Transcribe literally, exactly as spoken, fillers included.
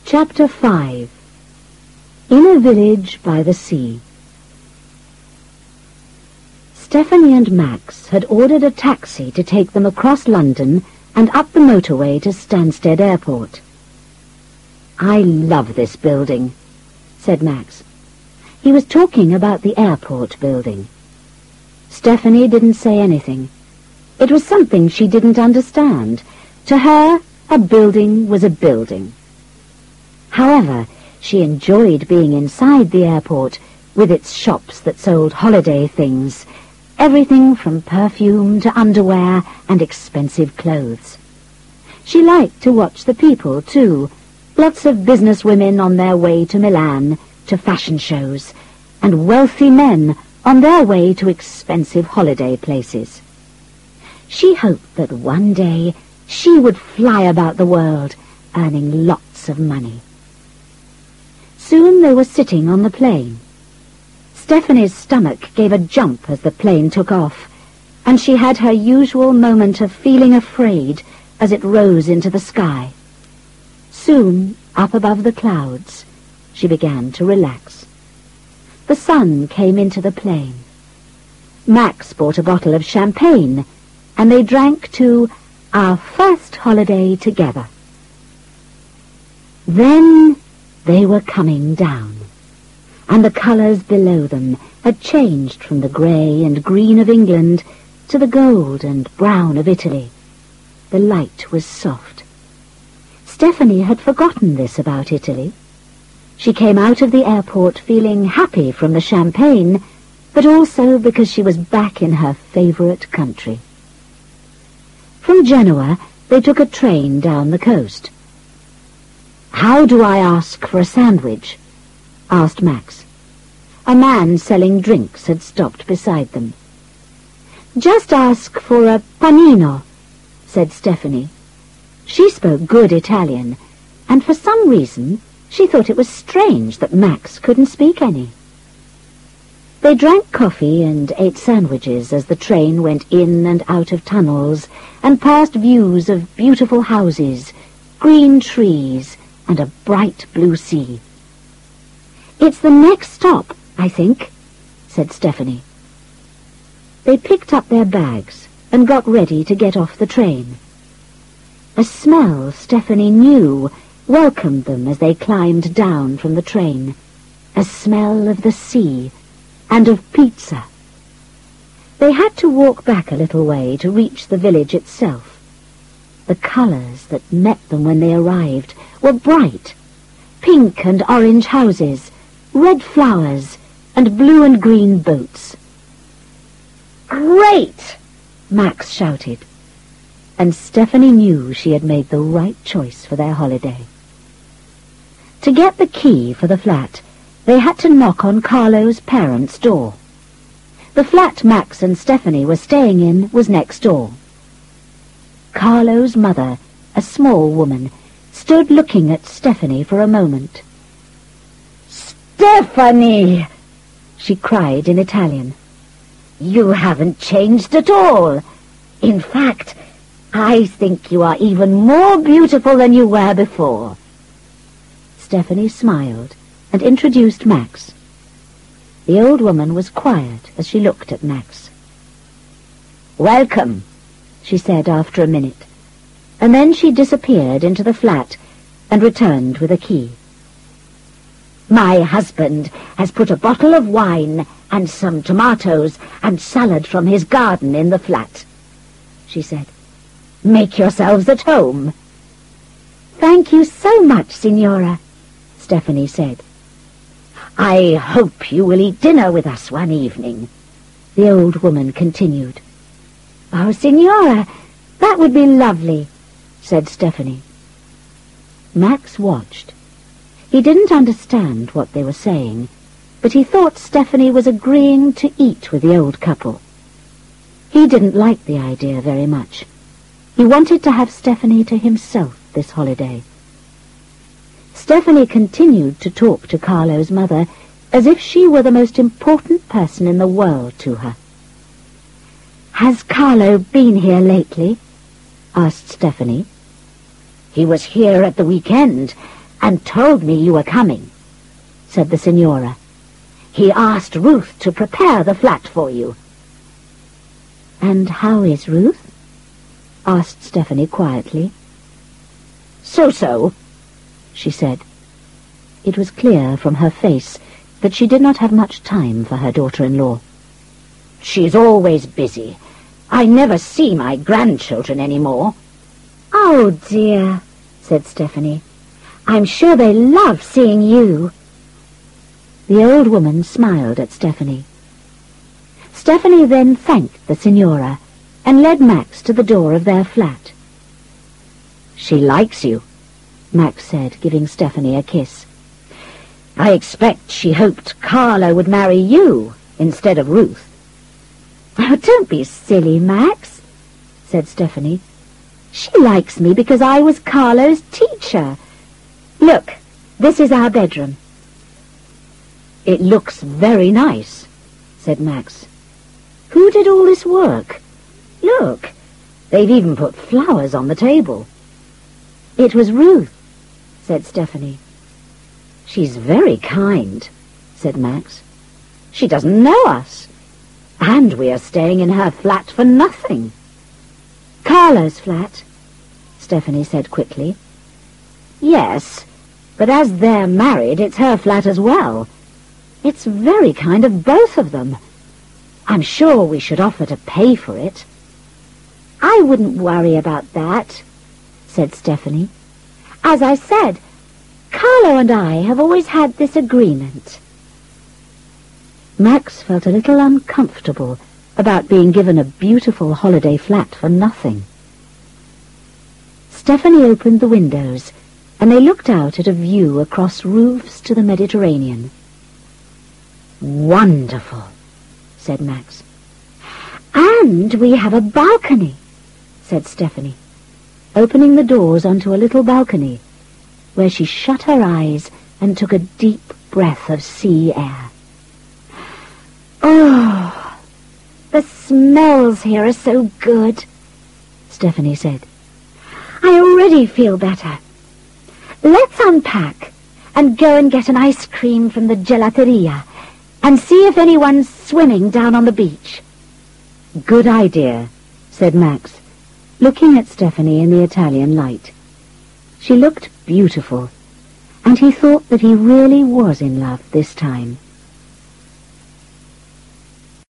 Chapter five. In a Village by the Sea. Stephanie and Max had ordered a taxi to take them across London and up the motorway to Stansted Airport. "I love this building," said Max. He was talking about the airport building. Stephanie didn't say anything. It was something she didn't understand. To her, a building was a building. However, she enjoyed being inside the airport, with its shops that sold holiday things, everything from perfume to underwear and expensive clothes. She liked to watch the people, too, lots of businesswomen on their way to Milan, to fashion shows, and wealthy men on their way to expensive holiday places. She hoped that one day she would fly about the world, earning lots of money. Soon they were sitting on the plane. Stephanie's stomach gave a jump as the plane took off, and she had her usual moment of feeling afraid as it rose into the sky. Soon, up above the clouds, she began to relax. The sun came into the plane. Max bought a bottle of champagne, and they drank to Our First Holiday Together. Then they were coming down, and the colours below them had changed from the grey and green of England to the gold and brown of Italy. The light was soft. Stephanie had forgotten this about Italy. She came out of the airport feeling happy from the champagne, but also because she was back in her favourite country. From Genoa, they took a train down the coast. "How do I ask for a sandwich?" asked Max. A man selling drinks had stopped beside them. "Just ask for a panino," said Stephanie. She spoke good Italian, and for some reason she thought it was strange that Max couldn't speak any. They drank coffee and ate sandwiches as the train went in and out of tunnels and past views of beautiful houses, green trees, and a bright blue sea. "It's the next stop, I think," said Stephanie. They picked up their bags and got ready to get off the train. A smell Stephanie knew welcomed them as they climbed down from the train, a smell of the sea and of pizza. They had to walk back a little way to reach the village itself. The colours that met them when they arrived were bright. Pink and orange houses, red flowers, and blue and green boats. "Great!" Max shouted, and Stephanie knew she had made the right choice for their holiday. To get the key for the flat, they had to knock on Carlo's parents' door. The flat Max and Stephanie were staying in was next door. Carlo's mother, a small woman, stood looking at Stephanie for a moment. "Stephanie!" she cried in Italian. "You haven't changed at all. In fact, I think you are even more beautiful than you were before." Stephanie smiled and introduced Max. The old woman was quiet as she looked at Max. "Welcome," she said after a minute, and then she disappeared into the flat and returned with a key. "My husband has put a bottle of wine and some tomatoes and salad from his garden in the flat," she said. "Make yourselves at home." "Thank you so much, Signora," Stephanie said. "I hope you will eat dinner with us one evening," the old woman continued. "Oh, Signora, that would be lovely," said Stephanie. Max watched. He didn't understand what they were saying, but he thought Stephanie was agreeing to eat with the old couple. He didn't like the idea very much. He wanted to have Stephanie to himself this holiday. Stephanie continued to talk to Carlo's mother as if she were the most important person in the world to her. "Has Carlo been here lately?" asked Stephanie. "He was here at the weekend, and told me you were coming," said the Signora. "He asked Ruth to prepare the flat for you." "And how is Ruth?" asked Stephanie quietly. "So-so," she said. It was clear from her face that she did not have much time for her daughter-in-law. "She's always busy. I never see my grandchildren any more." "Oh, dear," said Stephanie. "I'm sure they love seeing you." The old woman smiled at Stephanie. Stephanie then thanked the Signora and led Max to the door of their flat. "She likes you," Max said, giving Stephanie a kiss. "I expect she hoped Carlo would marry you instead of Ruth." "Oh, don't be silly, Max," said Stephanie. "She likes me because I was Carlo's teacher. Look, this is our bedroom." "It looks very nice," said Max. "Who did all this work? Look, they've even put flowers on the table." "It was Ruth," said Stephanie. "She's very kind," said Max. "She doesn't know us, and we are staying in her flat for nothing." "Carlo's flat," Stephanie said quickly. "Yes, but as they're married, it's her flat as well. It's very kind of both of them. I'm sure we should offer to pay for it." "I wouldn't worry about that," said Stephanie. "As I said, Carlo and I have always had this agreement." Max felt a little uncomfortable about being given a beautiful holiday flat for nothing. Stephanie opened the windows, and they looked out at a view across roofs to the Mediterranean. "Wonderful," said Max. "And we have a balcony," said Stephanie, opening the doors onto a little balcony, where she shut her eyes and took a deep breath of sea air. "Oh, the smells here are so good," Stephanie said. "I already feel better. Let's unpack and go and get an ice cream from the gelateria and see if anyone's swimming down on the beach." "Good idea," said Max, looking at Stephanie in the Italian light. She looked beautiful, and he thought that he really was in love this time.